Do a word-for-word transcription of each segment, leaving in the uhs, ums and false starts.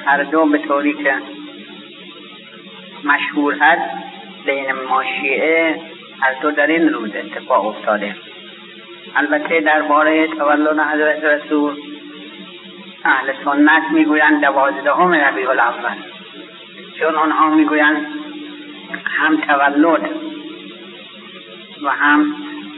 هر دو به طوری که مشهور هست بین ما شیعه هر دو در این روز اتفاق افتاده. البته درباره تولد حضرت رسول اهل سنت میگویند دوازدهم ربیع الاول، چون آنها میگویند هم تولد و هم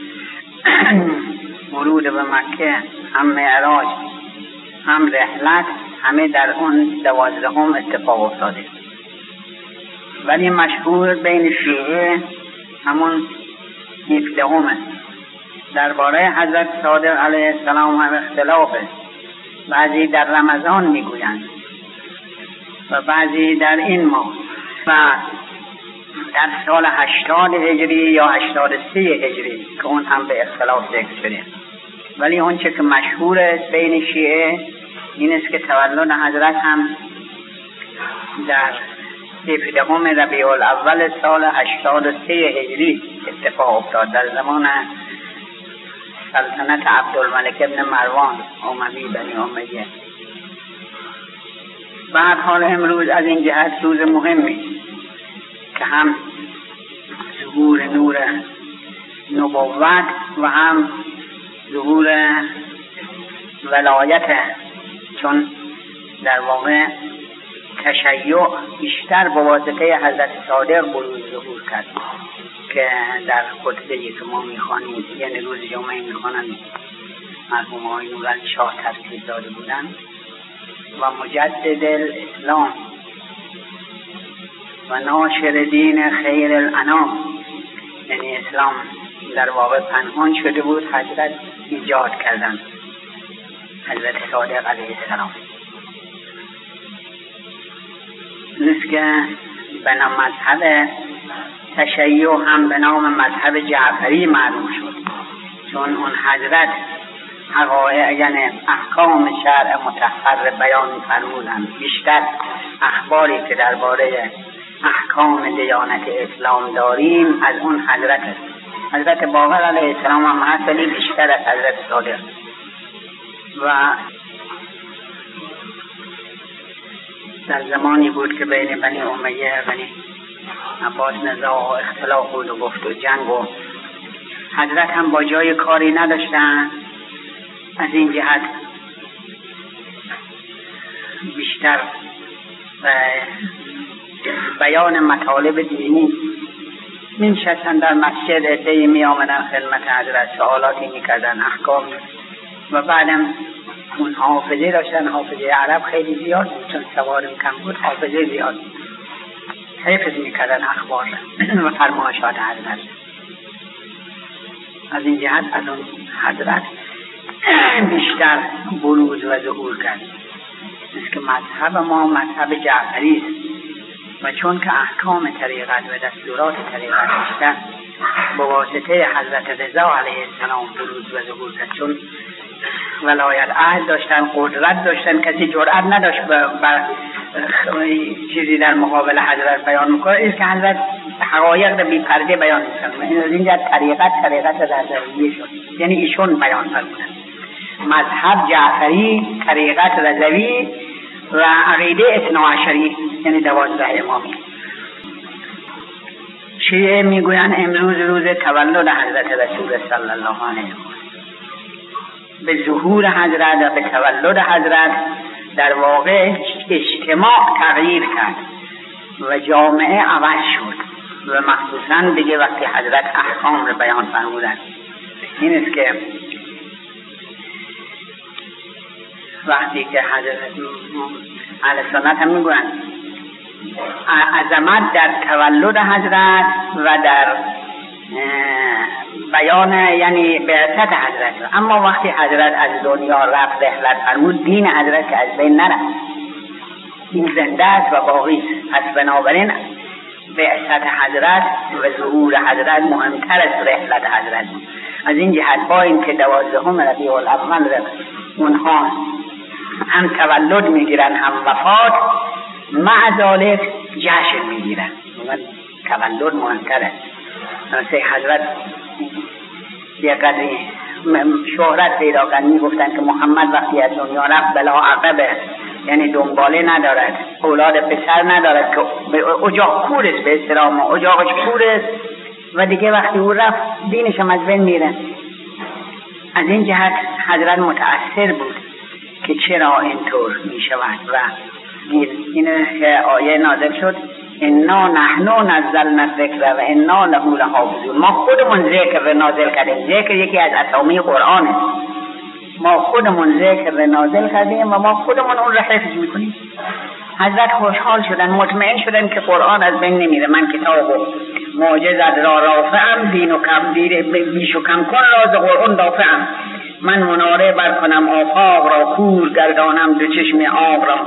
ورود به مکه، هم معراج، هم رحلت، همه در اون دوازدهم اتفاق افتاده. ولی مشهور بین شیعه همون هفدهمه. درباره حضرت صادق علیه السلام هم اختلافه، بعضی در رمضان میگویند و بعضی در این ماه و در سال هشتاد هجری یا هشتاد و سه هجری که اون هم به اختلاف ذکر شده. ولی اون چه که مشهور است بین شیعه این است که تولد حضرت هم در هفدهم ربیع الاول سال هشتاد و سه هجری اتفاق افتاد، در زمان سلطنت عبدالملک ابن مروان اموی بنی امیه. به هر حال امروز از این جهت روز مهمی که هم ظهور نور نبوت و هم ظهور ولایت، چون در واقع تشیع بیشتر به واسطه حضرت صادق بروز ظهور کرد که در خطبه‌ای که ما میخوانیم، یعنی روز جمعه میخوانند مرحوم آقای نورعلی شاه ترتیب داده بودند و مجدد الاسلام و ناشر دین خیر الانام، یعنی اسلام در واقع پنهان شده بود، حضرت ایجاد کردند، حضرت صادق علیه السلام. نیست که به نام مذهب تشیع هم به نام مذهب جعفری معروف شد، چون اون حضرت حقایق یعنی احکام شرع مطهر بیان فرمودند. بیشتر اخباری که درباره احکام دیانت اسلام داریم از اون حضرت است. حضرت باقر علیه السلام هم حسنی بیشتر از حضرت صادق. و در زمانی بود که بین بنی امیه و بنی عباس نزاع و اختلاف بود و گفت و جنگ و حضرت هم با جای کاری نداشتن. از این جهت بیشتر بیان مطالب دینی نشستن در مسجد، عده‌ای می آمدن خدمت حضرت، سوالاتی می کردن، احکامی، و بعدم اون حافظه داشتن. حافظه عرب خیلی زیاد بود، چون سوارم کم بود، حافظه زیاد حفظ می کردن اخبار و فرمایشات حضرت. از این جهت از اون حضرت بیشتر بروز و ظهور کرد. است که مذهب ما مذهب جعفری است و چون که احکام طریقت و دستورات طریقت بیشتر به واسطه حضرت رضا علیه السلام بروز و ظهور کرد، چون ولایت عهد داشتن، قدرت داشتن، کسی جرأت نداشت بر چیزی در مقابل حضرت بیان میکنه. است که حضرت حقایق را بی پرده بیان میکنه. این از اینجا طریقت طریقت رضویه شد، یعنی ایشون بیان فرمودن. مذهب جعفری، طریقت رضوی و عقیده اثناعشری، یعنی دوازده امامی. شیعه میگویند امروز روز تولد حضرت رسول صلی الله علیه و به ظهور حضرت و به تولد حضرت در واقع اجتماع تغییر کرد و جامعه عوض شد و مخصوصا دیگه وقتی حضرت احکام رو بیان فرمودند. این است که وقتی که حضرت اهل سنت هم میگویند عظمت در تولد حضرت و در بیان یعنی بعثت حضرت، اما وقتی حضرت از دنیا رفت رحلت فرمود، دین حضرت که از بین نرفت، این زنده است و باقی است. پس بنابراین بعثت حضرت و ظهور حضرت مهمتر از رحلت حضرت. از این جهت با این که دوازدهم ربیع الاول اونها هم تولد میگیرن هم وفات، مع ذالک جشن میگیرن، تولد مهمتره. مثل حضرت یه قدری شهرت پیدا کردن، میگفتن که محمد وقتی از دنیا رفت بلا عقب یعنی دنباله ندارد، اولاد پسر ندارد که اجاق کور است، به اصطلاح اجاقش کور است و دیگه وقتی او رفت دینش هم از بین میره. از این جهت حضرت متأثر بود که چرا اینطور می شود و این که آیه نازل شد انا نحن نزلنا الذکر و انا له لحافظون. ما خودمون ذکر نازل کردیم. ذکر یکی از اسامی قرآن است. ما خودمون ذکر نازل کردیم و ما خودمون اون را حفظ میکنیم. حضرت خوشحال شدن، مطمئن شدن که قرآن از بین نمیره. من کتاب و معجزت را رافعم، دین و کم دیر بیش و کم کن راز قرآن دافعم. من مناره برکنم آفاق را، کور گردانم دو چشم آب را.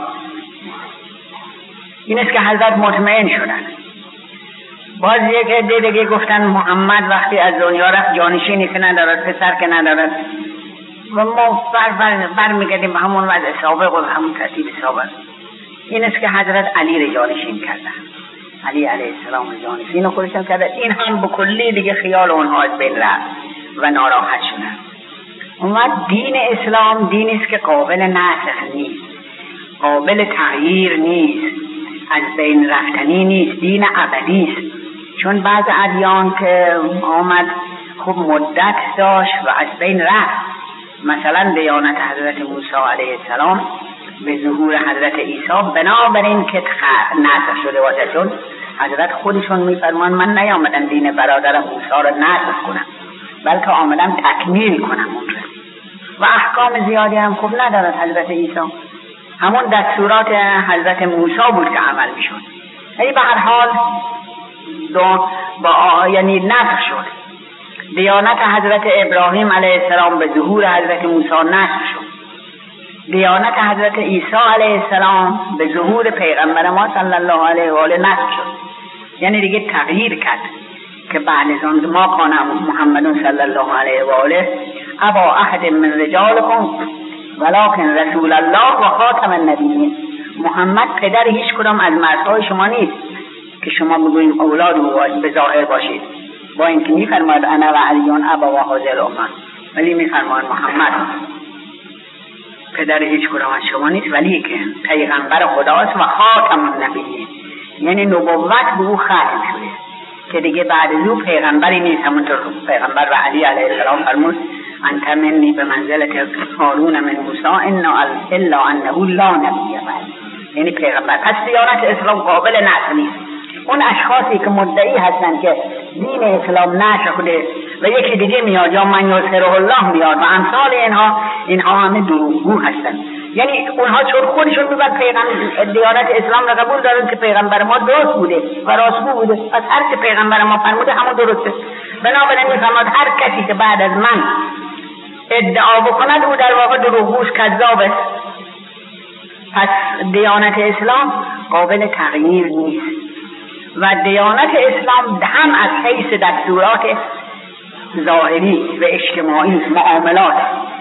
این است که حضرت مطمئن شدن. باز یک عده دیگه گفتن محمد وقتی از دنیا رفت جانشینی که ندارد، پسر که ندارد و ما بر, بر, بر میگردیم به همون وضع سابق و همون ترتیب سابق. این است که حضرت علی را جانشین کردن. علی علیه السلام جانشین خودشان کردن. این هم به کلی دیگه خیال اونها از بین رفت و ناراحت شدن. اومد دین اسلام دینی است که قابل نسخ نیست، قابل تغییر نیست، از بین رفتنی نیست، دین ابدی است. چون بعض ادیان که آمد خوب مدت داشت و از بین رفت. مثلا دیانت حضرت موسی علیه السلام به ظهور حضرت عیسی بنابراین که نسخ شده باشه، چون حضرت خودشون میفرمان من نیامدم دین برادرم موسی را نسخ کنم بلکه آمدم تکمیل کنم اون را. و احکام زیادی هم خوب ندارد حضرت عیسی، همون دستورات حضرت موسی بود که عمل میشد. یعنی به هر حال دو با یعنی نسخ شد. دیانت حضرت ابراهیم علیه السلام به ظهور حضرت موسی نسخ شد. دیانت حضرت عیسی علیه السلام به ظهور پیغمبر ما صلی الله علیه و آله نسخ شد. یعنی دیگه تغییر کرد که بعد از آن ما کان محمد صلی الله علیه و آله ابا احد من رجالکم ولکن رسول الله و خاتم النبیین. محمد پدر هیچ کدام از مردهای شما نیست که شما بگوییم اولاد او به ظاهر باشید، با اینکه میفرماید انا و علیون ابا و هذه الامه، ولی میفرماید محمد پدر هیچ کدام از شما نیست ولی که پیغمبر خداست و خاتم النبیین، یعنی نبوت به او ختم شده که دیگه بعد از او پیغمبری نیست. همونطور پیغمبر و علی علیه السلام فرمود انت منی به منزلت هارون من موسی الا انه لا نبی بعد، یعنی پیغمبر. پس دیانت اسلام قابل نسخ نیست. اون اشخاصی که مدعی هستن که دین اسلام نسخ شده و یکی دیگه میاد یا من یسره الله میاد و امثال اینها، اینها همه دروغگو هستن. یعنی اونها چون خودشون میگن پیغمبر دیانت اسلام را قبول دارن که پیغمبر ما درست بوده و راستگو بوده، پس هر که پیغمبر ما فرموده همون درسته. بنابراین میفرماد هر کسی که بعد از من ادعا بکند او در واقع دروغگوست، کذاب است. پس دیانت اسلام قابل تغییر نیست و دیانت اسلام هم از حیث دستورات ظاهری و اجتماعی، معاملات،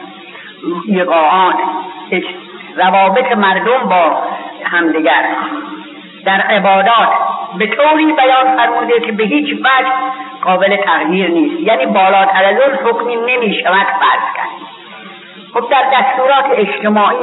ایقاعات، روابط مردم با همدیگر، در عبادات به طوری بیان فرموده که به هیچ وجه قابل تغییر نیست. یعنی بالاتر از اون حکمی نمی شود فرض کرد. خب در دستورات اجتماعی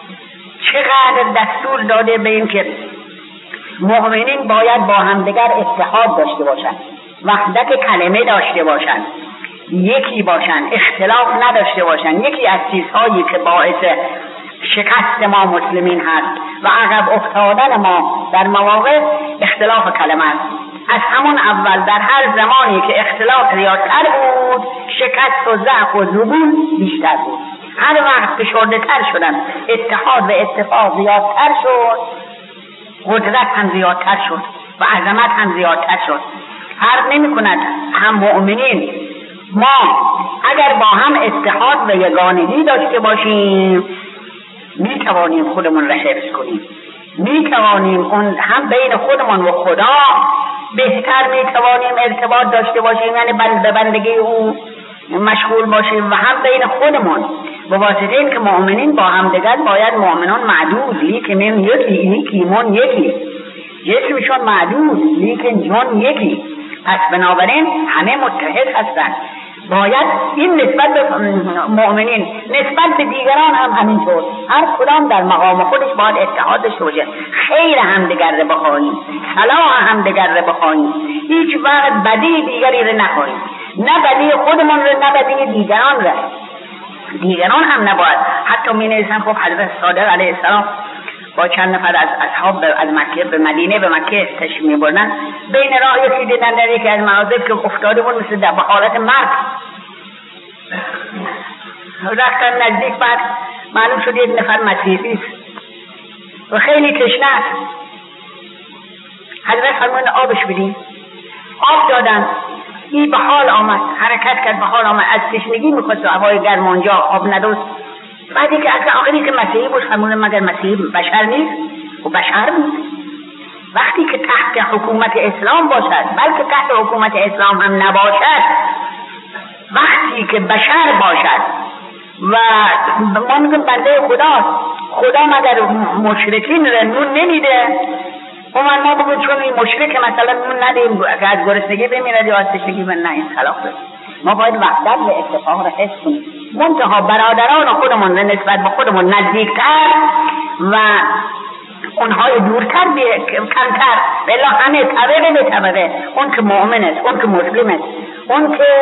چقدر دستور داده به این که مؤمنین باید با همدیگر اتحاد داشته باشند، وحدت کلمه داشته باشند، یکی باشند، اختلاف نداشته باشند. یکی از چیزهایی که باعث شکست ما مسلمین هست و عقب افتادن ما در مواقع اختلاف کلمه است. از همون اول در هر زمانی که اختلاف زیادتر بود شکست و ضعف و زبون بیشتر بود. هر وقت فشرده تر شدن اتحاد و اتفاق زیادتر شد، قدرت هم زیادتر شد و عظمت هم زیادتر شد. فرق نمی کند هم مؤمنین ما اگر با هم اتحاد و یگانگی داشته باشیم می توانیم خودمون را حفظ کنیم، می توانیم اون هم بین خودمون و خدا بهتر می توانیم ارتباط داشته باشیم، یعنی بند به بندگی او مشغول باشیم و هم بین خودمون به واسطه این که مؤمنین با هم دیگر باید مؤمنان معدود لیکن یکی لیکن یکی جسمشون معدود لیکن جان یکی. پس بنابراین همه متحد هستند باید این نسبت به مؤمنین، نسبت به دیگران هم همینطور، هر کدام در مقام خودش باید اتحاد داشته باشه، خیر همدیگر رو بخواهیم، صلاح همدیگر رو بخواهیم، هیچ وقت بدی دیگری رو نخواهیم، نه بدی خودمون رو نه بدی دیگران رو. دیگران هم نباید. حتی می نویسن خب حضرت صادق علیه السلام با چند نفر از اصحاب از مکه به مدینه به مکه تشریف می‌بردن، بین راه یکی دیدن در یکی از منازل که افتاده بود مثل در حالت مرگ، رفتن نزدیک، بعد معلوم شد یک نفر مسیحی است و خیلی تشنه است. حضرت فرمودن آبش بدین، آب دادن، این به حال آمد، حرکت کرد، به حال آمد، از تشنگی می‌خواست هوای گرم اونجا آب نداشت. بعدی که اصلا آخری که مسیحی بود فرمودن مگر مسیحی بشر نیست؟ و بشر بود. وقتی که تحت حکومت اسلام باشد، بلکه تحت حکومت اسلام هم نباشد، وقتی که بشر باشد و ما میگم بنده خداست، خدا مگر مشرکین را نون نمیده؟ اما ما بگویم چون این مشرک مثلا نون ندیم که از گرسنگی بمیرد یا از تشنگی بمیرد، نه، این خلاف است. ما باید وحدت و اتفاق را حس کنیم. منتها برادران خودمون نسبت به خودمون نزدیکتر و اونهای دورتر کمتر، بلا همه طبقه به طبقه، اون که مؤمن است، اون که مسلم است، اون که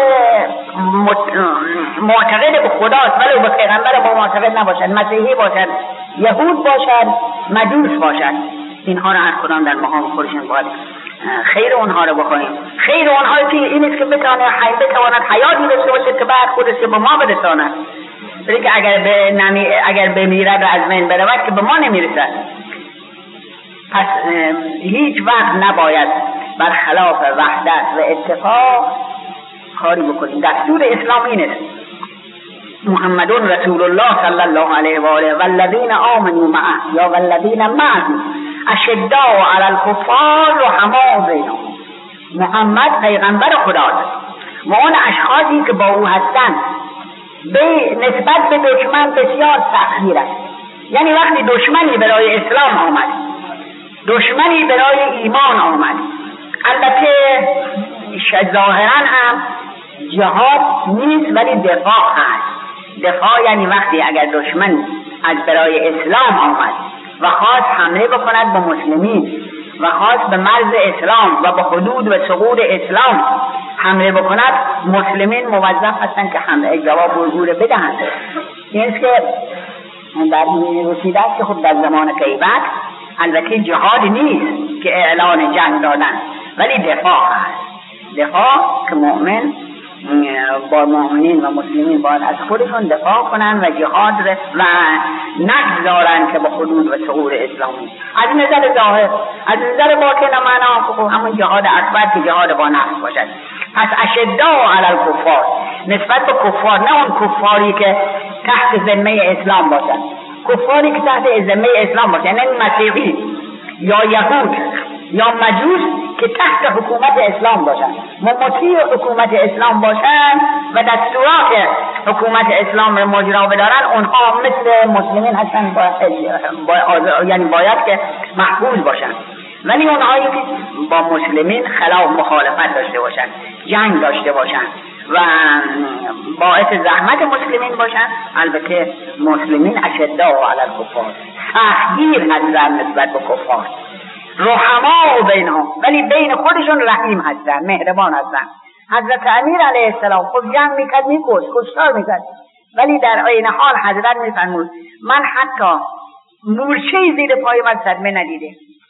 معتقد به خداست ولی به پیغمبر با معتقد نباشد، مسیحی باشد، یهود باشد، مجوس باشد، اینها را هر کدام در مقام خودشون باید خیر اونها رو بخواهیم. خیر اونها که این است که بتواند حی بتواند حیاتی داشته باشه که بعد خودش به ما برساند، ولی که اگر به نمی اگر بمیرد و از بین برود که به ما نمیرسد. پس هیچ وقت نباید برخلاف وحدت و اتفاق کاری بکنیم. دستور اسلام این است: محمد رسول الله صلی الله علیه و آله والذین آمنوا معه یا والذین معه اشداء علی الکفار رحماء بینهم. محمد پیغمبر خداست و اون اشخاصی که با او هستند به نسبت به دشمن بسیار سختگیر است. یعنی وقتی دشمنی برای اسلام آمد، دشمنی برای ایمان آمد، البته ظاهرا هم جهاد نیست ولی دفاع هست. دفاع یعنی وقتی اگر دشمن از برای اسلام آمد و خواست حمله بکند به مسلمین و خواست به مرز اسلام و به حدود و ثغور اسلام حمله بکند، مسلمین موظف هستند که حمله جواب او را بدهند. این است که در این رسیده است که خود در زمان غیبت البته جهاد نیست که اعلان جنگ دادن، ولی دفاع هست. دفاع که مؤمن با مؤمنین و مسلمین باید از خودشون دفاع کنن و جهاد و نگذارن که به حدود و ثغور اسلامی. از نظر ظاهر، از نظر باطن معنا همون جهاد اکبر که جهاد با نفس باشد. پس اشداء علی الکفار، نسبت به کفار، نه اون کفاری که تحت ذمه اسلام باشن، کفاری که تحت ذمه اسلام باشن، یعنی مسیحی یا یهود یا مجوس که تحت حکومت اسلام باشن، مطیع حکومت اسلام باشن و دستورات حکومت اسلام رو مجرا بدارن، اونها مثل مسلمین هستن، باید یعنی باید که محفوظ باشن. ولی اونهایی که با مسلمین خلاف مخالفت داشته باشن، جنگ داشته باشن و باعث زحمت مسلمین باشن، البته مسلمین اشداء علی الکفار، سختگیر هستن نسبت به کفار، رحماء بینهم، ولی بین خودشون رحیم هستن، مهربان هستن. حضرت امیر علیه السلام خود جنگ میکرد، میکشت، کشتار میکرد، ولی در عین حال حضرت میفرمود من حتی مورچه‌ای زیر پای من صدمه ندیده.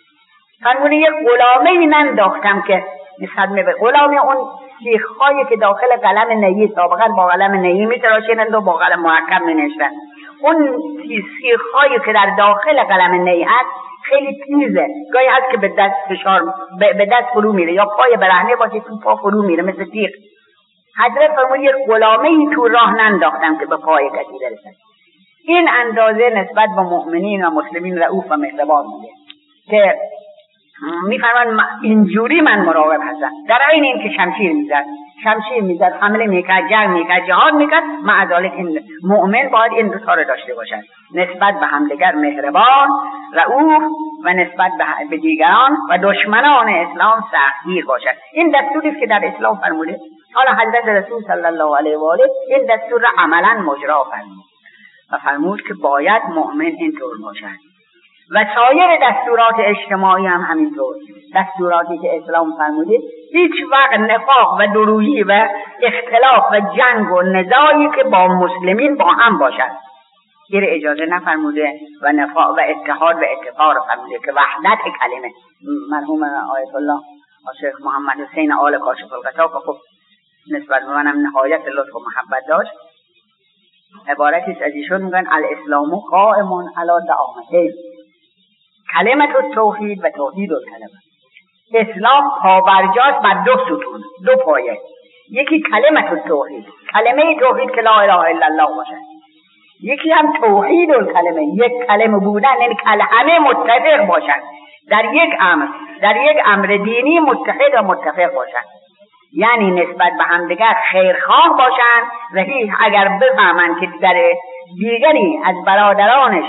فرمود یک غلامه ننداختم که صدمه به غلامه، اون سیخ‌هایی که داخل قلم نهی سابقا با قلم نهی میتراشیدند و با قلم مرکب مینوشتن، اون سیخ‌هایی که در داخل قلم نهی هست خیلی تیزه، گاهی هست که به دست فشار به دست فرو میره یا پای برهنه باشه تو پا فرو میره مثل تیغ. حضرت فرمود یک غلامه‌ای تو راه ننداختم که به پای کسی برسد. این اندازه نسبت به مؤمنین و مسلمین رؤوف و مهربان بوده که میفرمان اینجوری من مراقب هستم. در عین این که شمشیر میزد، شمشیر میزد، حمله میکرد، جنگ میکرد، جهاد میکرد. مع ذالک این مؤمن باید این دو تا رو داشته باشد، نسبت به همدیگر مهربان، رؤوف و نسبت به دیگران و دشمنان اسلام سختگیر باشد. این دستوری است که در اسلام فرموده. حالا حضرت رسول صلی الله علیه و آله این دستور را عملا مجرا فرمود و فرمود که باید مؤمن اینطور باشد. و سایر دستورات اجتماعی هم همینطور، دستوراتی که اسلام فرموده. هیچ وقت نفاق و درویی و اختلاف و جنگ و نزاعی که با مسلمین با هم باشد این اجازه نفرموده و نفاق و اتحاد و اتفاق فرموده که وحدت کلمه. مرحوم آیت الله شیخ محمد حسین آل کاشف الغطا که خب نسبت به منم نهایت لطف و محبت داشت، عبارتی از ایشون میگن الاسلام قائم علی دعامتین، کلمت التوحید و توحید الکلمه. اسلام پابرجاست بر دو ستون، دو پایه. یکی کلمت التوحید، کلمه توحید که لا اله الا الله باشه. یکی هم توحید الکلمه، یک کلمه بودن، یعنی همه متفق باشن در یک امر، در یک امر دینی متحد و متفق باشن، یعنی نسبت به همدیگر خیرخواه باشن و هیچ اگر بفهمن که در دیگری از برادرانش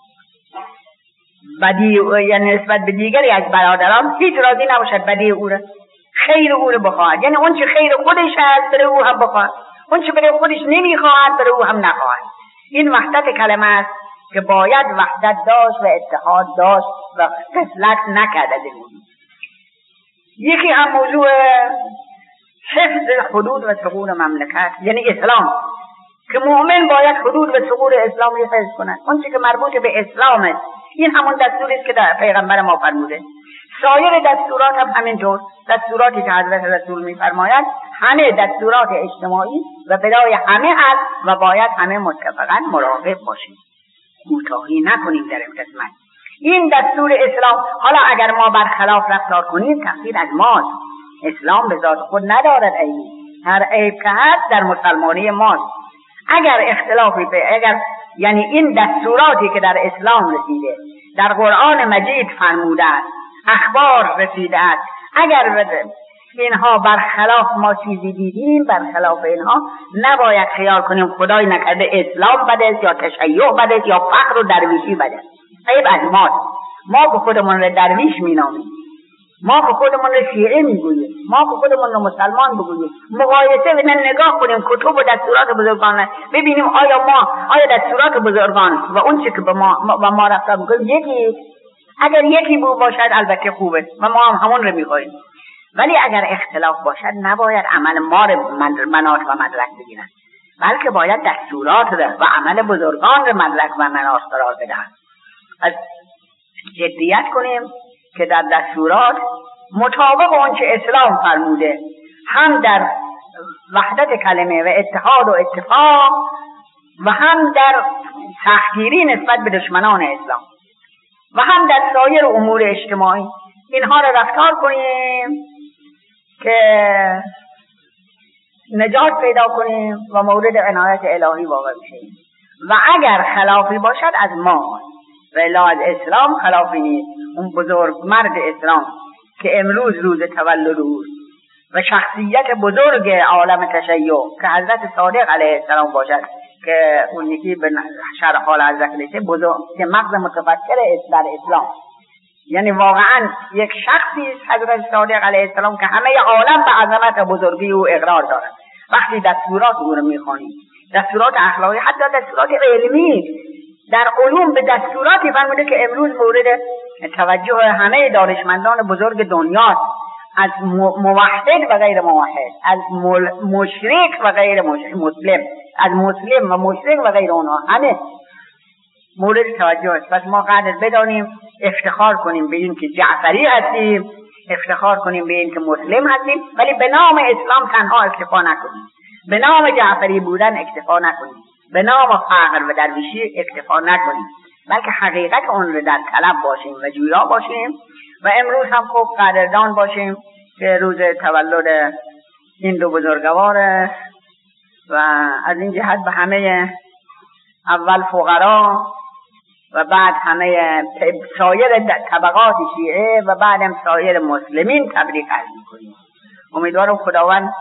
بدی، یعنی نسبت به دیگری از برادران هیچ راضی نباشد، بدی او را، خیر او را بخواهد، یعنی اون چه خیر خودش هست برای او هم بخواهد، اون چه برای خودش نمیخواهد برای او هم نخواهد. این وحدت کلمه است که باید وحدت داشت و اتحاد داشت و غفلت نکرد از این موضوع. یکی هم موضوع حفظ حدود و ثغور مملکت، یعنی اسلام، که مؤمن باید حدود و ثغور اسلام را حفظ کند. اون چه که مربوط به اسلام است این همون دستوری است که در پیغمبر ما فرموده. سایر دستورات هم همینطور، دستوراتی که حضرت رسول میفرماید همه دستورات اجتماعی و برای همه هست و باید همه متفقاً مراقب باشیم، کوتاهی نکنیم در این قسمت. این دستور اسلام. حالا اگر ما برخلاف رفتار کنیم تقصیر از ماست. اسلام به ذات خود ندارد عیبی، هر عیب که هست در مسلمانی ماست. اگر اختلافی به اگر یعنی این دستوراتی که در اسلام رسیده، در قرآن مجید فرموده است، اخبار رسیده است، اگر اینها برخلاف ما چیزی دیدیم، برخلاف اینها نباید خیال کنیم خدای نکرده اسلام بده است یا تشیع بده است یا فقر و درویشی بده است. عیب از ماست. ما به خودمون را درویش مینامیم، ما به خودمون را شیعه میگوییم، ما به خودمون را مسلمان بگوییم. مقایسه بدن نگاه کنیم کتب و دستورات بزرگان، ببینیم آیا ما آیا دستورات بزرگان و اون چی که به ما و ما رفتار میکنیم یکی، اگر یکی بود باشد البته خوبه و ما هم همون رو میخواهیم، ولی اگر اختلاف باشد نباید عمل ما رو مناط و مدرک بگیرن، بلکه باید دستورات و عمل بزرگان رو مدرک و مناط قرار بدن. از جدیت کنیم که در دستورات مطابق آنچه اسلام فرموده، هم در وحدت کلمه و اتحاد و اتفاق و هم در سختگیری نسبت به دشمنان اسلام و هم در سایر امور اجتماعی اینها را رفتار کنیم که نجات پیدا کنیم و مورد عنایت الهی واقع بشیم. و اگر خلافی باشد از ما و الا از اسلام خلافی نیست. اون بزرگ مرد اسلام که امروز روز تولد اوست و شخصیت بزرگ عالم تشیع که حضرت صادق علیه السلام باشد، که اون یکی به شرح حال حضرت لیسه بزرگ که مغز متفکر در اسلام، یعنی واقعا یک شخصی حضرت صادق علیه السلام که همه عالم به عظمت و بزرگی او اقرار دارد. وقتی دستورات او رو میخوانیم، دستورات اخلاقی، حتی دستورات علمی، در علوم به دستوراتی فرموده که امروز مورد توجه همه دانشمندان بزرگ دنیا، از موحد و غیر موحد، از مشرک و غیر مسلم، از مسلم و مشرک و غیر اونها، همه مورد توجه است. پس ما قدر بدانیم، افتخار کنیم به این که جعفری هستیم، افتخار کنیم به این که مسلم هستیم، ولی به نام اسلام تنها اکتفا نکنیم، به نام جعفری بودن اکتفا نکنیم، به نام فقر و درویشی اکتفا نکنیم، بلکه حقیقت اون رو در طلب باشیم و جویا باشیم. و امروز هم خوب قدردان باشیم که روز تولد این دو بزرگوار و از این جهت به همه اول فقرا و بعد همه سایر طبقات شیعه و بعد هم سایر مسلمین تبریک عرض می‌کنیم. امیدوارم خداوند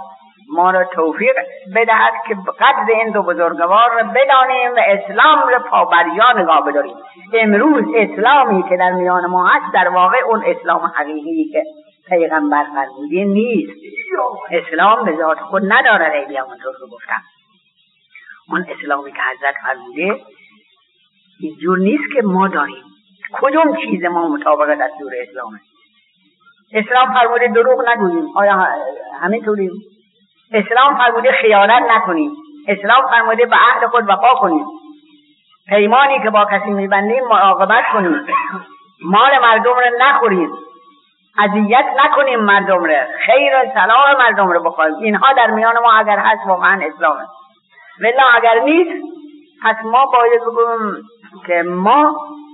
ما را توفیق بدهد که قدر این دو بزرگوار را بدانیم و اسلام را پابرجا نگاه بداریم. امروز اسلامی که در میان ما هست در واقع اون اسلام حقیقی که پیغمبر فرموده نیست. اسلام به ذات خود نداره، خیلی همونطور که گفتم. اون اسلامی که حضرت فرموده اینجور نیست که ما داریم. کدوم چیز ما مطابق دستور اسلامه؟ اسلام فرموده دروغ نگوییم، آیا همینطوریم؟ اسلام فرموده خیانت نکنیم. اسلام فرموده به عهد خود وفا کنیم. پیمانی که با کسی میبندیم مراقبت کنیم. مال مردم را نخوریم. اذیت نکنیم مردم را. خیر و صلاح مردم را بخواهیم. اینها در میان ما اگر هست واقعا اسلامه. ولی اگر نیست پس ما باید بگویم که ما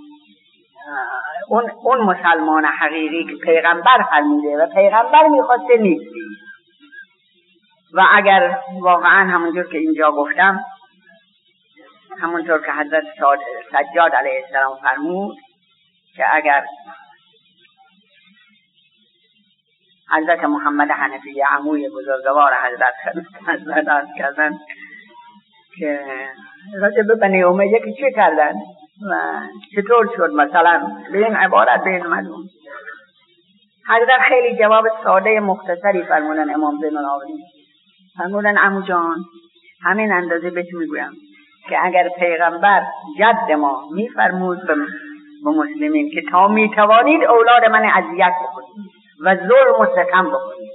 اون اون مسلمان حقیقی که پیغمبر فرموده و پیغمبر میخواسته نیستیم. و اگر واقعا همونجور که اینجا گفتم، همونطور که حضرت سجاد علیه السلام فرمود که اگر حضرت محمد حنفی عموی بزرگوار حضرت حضرت عرض کردن که راجع به بنی امیه که چه کردن و چطور شد مثلا به این عبارت به این مضمون، حضرت خیلی جواب ساده مختصری فرمودن. امام زین العابدین فرمودن عمو جان همین اندازه بهت میگویم که اگر پیغمبر جد ما میفرمود به مسلمین که تا میتوانید اولاد من اذیت بکنید و ظلم و ستم بکنید،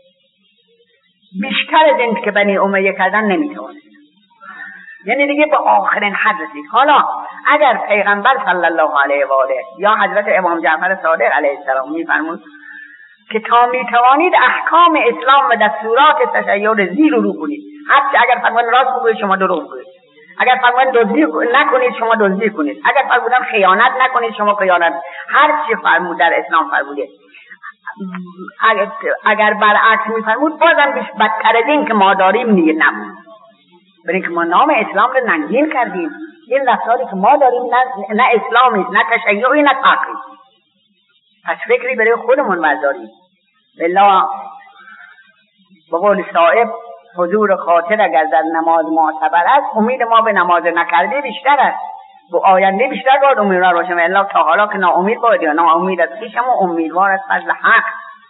بیشتر از این که بنی امیه کردن نمیتوانید. یعنی دیگه به آخرین حد رسید. حالا اگر پیغمبر صلی الله علیه و آله یا حضرت امام جعفر صادق علیه السلام میفرمود که تا میتوانید احکام اسلام و دستورات تشیع رو زیر و رو کنید، حتی اگر فرمودن راست بگویید شما دروغ بگویید، اگر فرمودن دزدی نکنید شما دزدی کنید، اگر فرمودن خیانت نکنید شما خیانت، هر چی فرمود در اسلام فرموده. اگر, اگر برعکس میفرمود بازم بیش بدتر از این که ما داریم نیه نبود، برای اینکه ما نام اسلام رو ننگین کردیم. این رفتاری که ما داریم نه, نه اسلامی نه تشیعی نه تقی. پس فکری برای خودمون برداریم. بالله به قول صاحب حضور خاطر اگر در نماز معتبر است، امید ما به نماز نکرده بیشتر است، به آینده بیشتر باید امیدوار باشیم. الا تا حالا که ناامید باید یا ناامید از خویشم و امیدوار از فضل حق.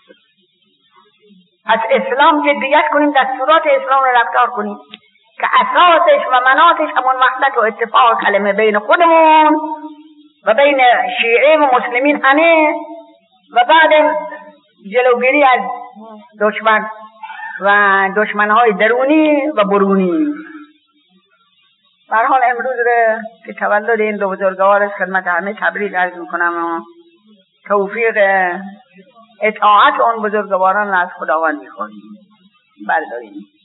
پس اسلام جدیت کنیم، دستورات اسلام رو رفتار کنیم که اساسش و مناطش همون وحدت و اتفاق کلمه بین خودمون و بین شیعه و مسلمین همه، و بعد جلوگیری از دشمن و دشمنهای درونی و برونی. به هر حال امروز رو که تولد این دو بزرگوار است خدمت همه تبریک عرض میکنم و توفیق اطاعت اون بزرگواران را از خداوند میخواهیم. برداریم.